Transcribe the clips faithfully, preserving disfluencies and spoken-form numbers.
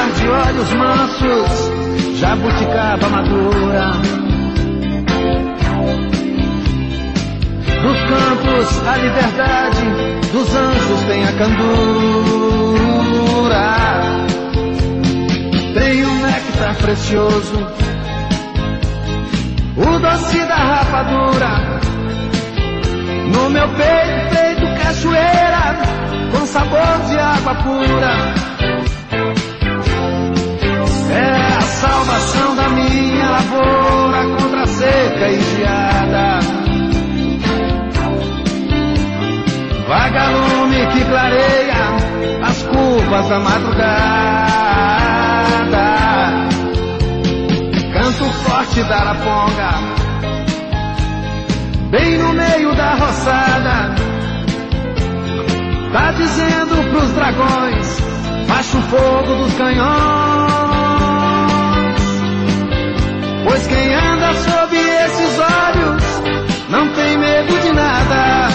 mar de olhos mansos, jabuticaba madura. Dos campos a liberdade, dos anjos tem a candura. Tem um néctar precioso, o doce da rapadura. No meu peito feito cachoeira, com sabor de água pura. É a salvação da minha lavoura contra a seca e geada. Vagalume que clareia as curvas da madrugada. Canto forte da araponga, bem no meio da roçada. Tá dizendo pros dragões, baixa o fogo dos canhões. Pois quem anda sob esses olhos não tem medo de nada.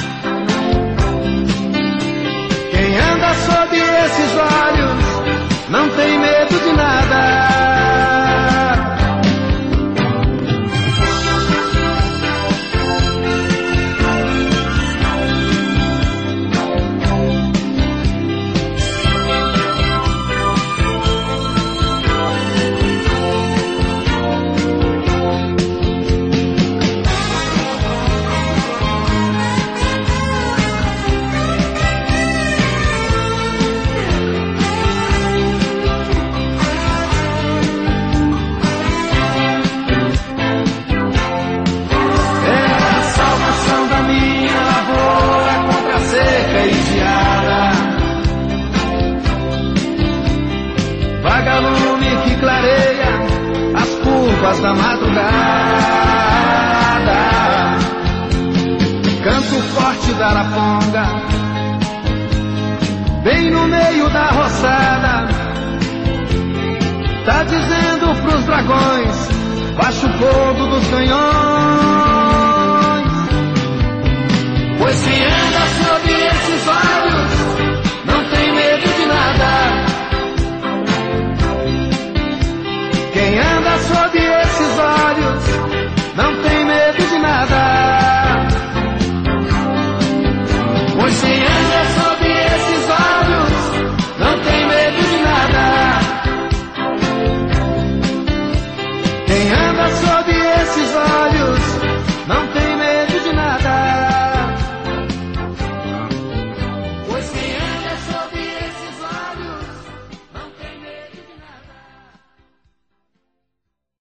Quem anda sob esses olhos não tem medo de nada. Vagalume que clareia as curvas da madrugada. Canto forte da araponga, bem no meio da roçada. Tá dizendo pros dragões, baixa o fogo dos canhões.